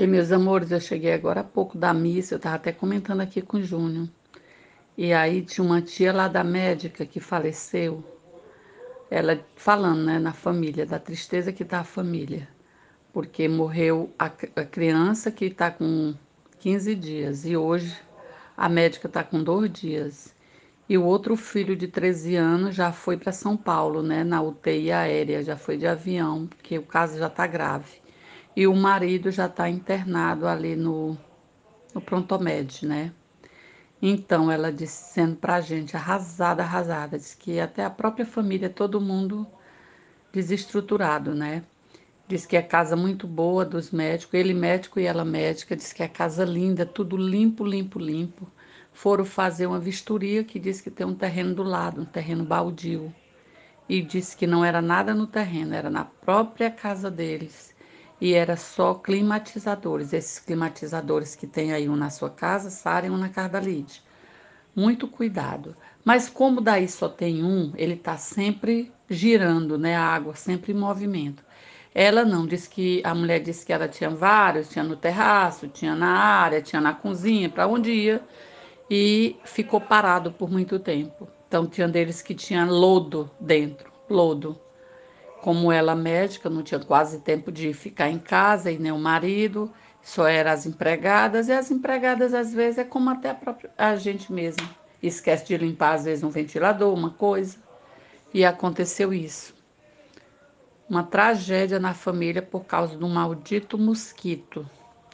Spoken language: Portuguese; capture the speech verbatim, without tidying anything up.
E meus amores, eu cheguei agora há pouco da missa, eu estava até comentando aqui com o Júnior. E aí tinha uma tia lá da médica que faleceu, ela falando, né, na família, da tristeza que tá a família. Porque morreu a, a criança que está com quinze dias e hoje a médica está com dois dias. E o outro filho de treze anos já foi para São Paulo, né, na U T I aérea, já foi de avião, porque o caso já está grave. E o marido já está internado ali no, no Prontomed, né? Então, ela disse, sendo pra gente arrasada, arrasada, disse que até a própria família, todo mundo desestruturado, né? Diz que é casa muito boa dos médicos, ele médico e ela médica, diz que é casa linda, tudo limpo, limpo, limpo. Foram fazer uma vistoria que diz que tem um terreno do lado, um terreno baldio. E disse que não era nada no terreno, era na própria casa deles. E era só climatizadores, esses climatizadores que tem aí um na sua casa, Sara e um na casa da Lide. Muito cuidado. Mas como daí só tem um, ele está sempre girando, né? A água sempre em movimento. Ela não, disse que a mulher disse que ela tinha vários, tinha no terraço, tinha na área, tinha na cozinha, para onde ia, e ficou parado por muito tempo. Então tinha deles que tinha lodo dentro, lodo. Como ela médica, não tinha quase tempo de ficar em casa e nem o marido, só eram as empregadas, e as empregadas às vezes é como até a, própria, a gente mesmo. Esquece de limpar às vezes um ventilador, uma coisa. E aconteceu isso. Uma tragédia na família por causa de um maldito mosquito.